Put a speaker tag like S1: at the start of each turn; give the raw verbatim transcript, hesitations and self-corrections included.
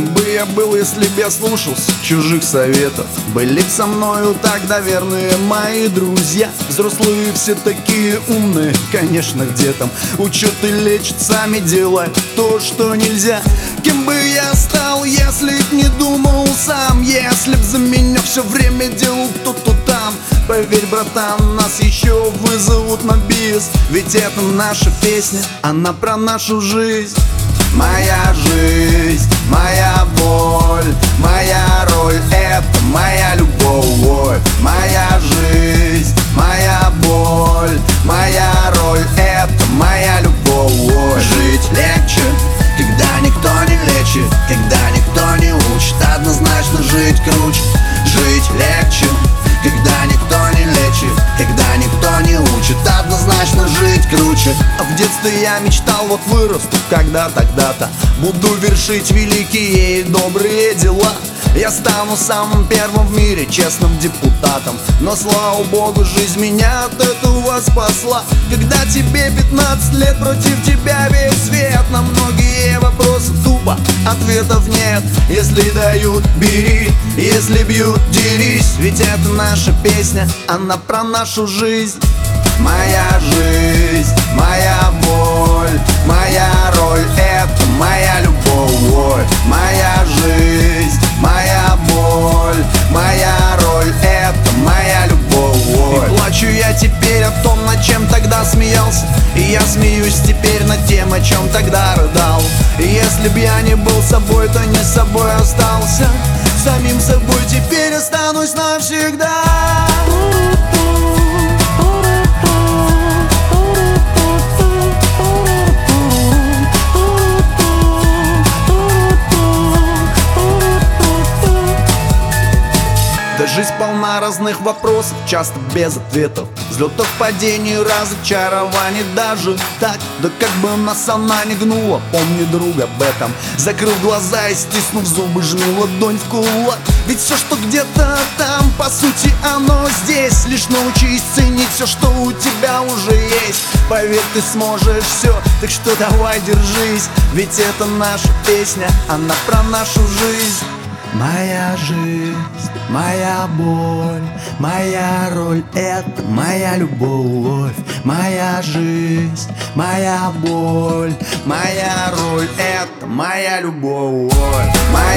S1: бы я был, если б я слушался чужих советов? Были б со мною тогда верные мои друзья. Взрослые все такие умные, конечно, где там учат и лечат, сами делают то, что нельзя. Кем бы я стал, если б не думал сам? Если б за меня все время делал кто-то там? Поверь, братан, нас еще вызовут на бис, ведь это наша песня, она про нашу жизнь. Моя жизнь, моя боль, моя роль — это моя любовь. Моя жизнь, моя боль, моя роль — это моя любовь. Жить легче, когда никто не лечит, когда никто не учит, однозначно жить круче. Жить легче, когда никто не лечит, когда никто не учит, однозначно жить круче. А в детстве я мечтал, вот вырасту когда тогда-то, буду вершить великие и добрые дела. Я стану самым первым в мире честным депутатом. Но, слава богу, жизнь меня от этого спасла. Когда тебе пятнадцать лет, против тебя весь свет. На многие вопросы тупо ответов нет. Если дают, бери, если бьют, дерись, ведь это наша песня, она про нашу жизнь. Моя жизнь, моя боль, моя роль — это моя любовь. Моя жизнь, моя боль, моя роль — это моя любовь. И плачу я теперь о том, над чем тогда смеялся, и я смеюсь теперь над тем, о чем тогда рыдал. И если б я не был собой, то не собой остался. Самим собой теперь останусь навсегда. Да жизнь полна разных вопросов, часто без ответов, взлетов, падений, разочарований, даже так. Да как бы нас она не гнула, помни, друг, об этом. Закрыв глаза и стиснув зубы, жми ладонь в кулак. Ведь все, что где-то там, по сути, оно здесь. Лишь научись ценить все, что у тебя уже есть. Поверь, ты сможешь все, так что давай держись, ведь это наша песня, она про нашу жизнь. Моя жизнь, моя боль, моя роль — это моя любовь. Моя жизнь, моя боль, моя роль — это моя любовь.